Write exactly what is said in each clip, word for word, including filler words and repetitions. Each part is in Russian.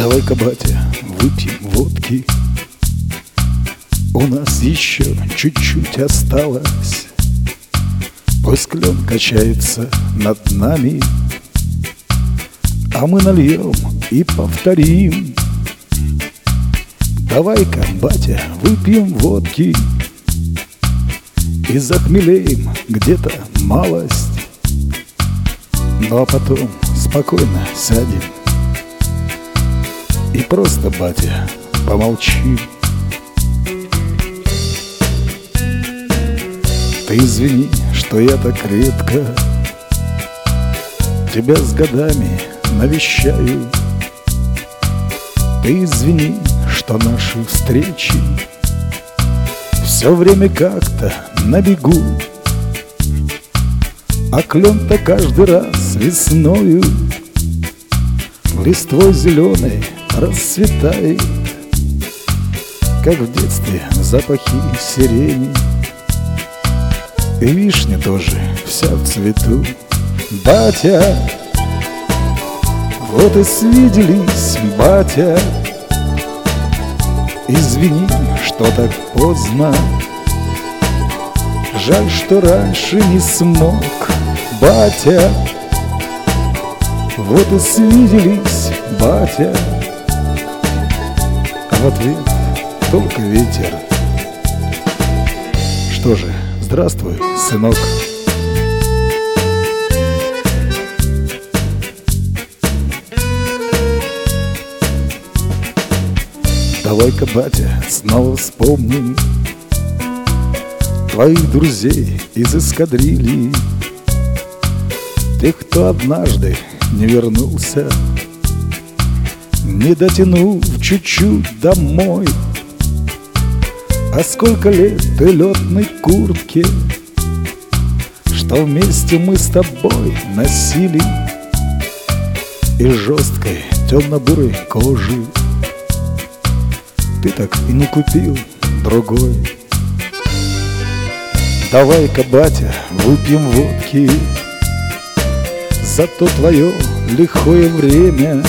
Давай-ка, батя, выпьем водки. У нас еще чуть-чуть осталось. Пусть клен качается над нами, а мы нальем и повторим. Давай-ка, батя, выпьем водки и захмелеем где-то малость. Ну а потом спокойно сядем и просто, батя, помолчим. Ты извини, что я так редко тебя с годами навещаю. Ты извини, что наши встречи все время как-то на бегу, а клен-то каждый раз весною листвой зеленой расцветает, как в детстве запахи сирени. И вишня тоже вся в цвету. Батя, вот и свиделись, батя. Извини, что так поздно, жаль, что раньше не смог, батя. Вот и свиделись, батя. А в ответ только ветер. Что же, здравствуй, сынок. Давай-ка, батя, снова вспомним твоих друзей из эскадрильи, тех, кто однажды не вернулся, не дотянув чуть-чуть домой. А сколько лет той летной куртке, что вместе мы с тобой носили, и жесткой темно-бурой кожи ты так и не купил другой. Давай-ка, батя, выпьем водки за то твое лихое время,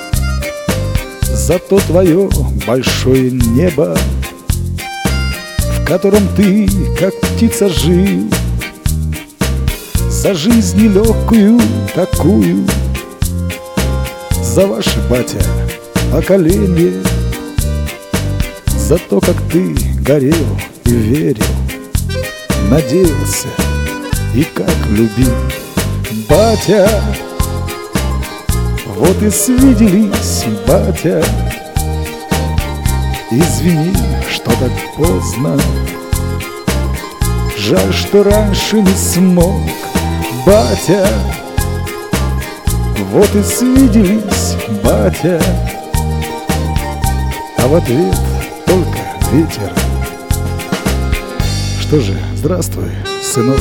за то твое большое небо, в котором ты, как птица, жил, за жизнь нелегкую такую, за ваше, батя, поколение, за то, как ты горел и верил, надеялся и как любил, батя. Вот и свиделись, батя. Извини, что так поздно, жаль, что раньше не смог, батя. Вот и свиделись, батя. А в ответ только ветер. Что же, здравствуй, сынок.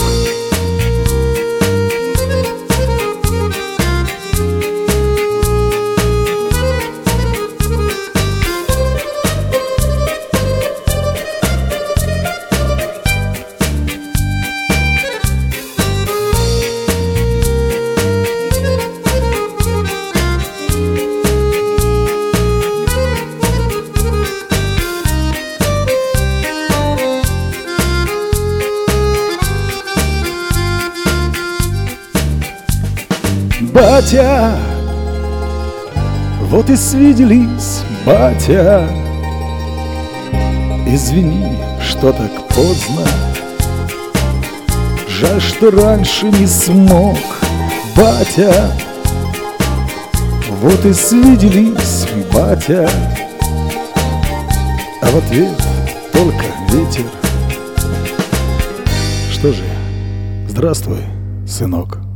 Батя, вот и свиделись, батя. Извини, что так поздно, жаль, что раньше не смог, батя. Вот и свиделись, батя. А в ответ только ветер. Что же, здравствуй, сынок.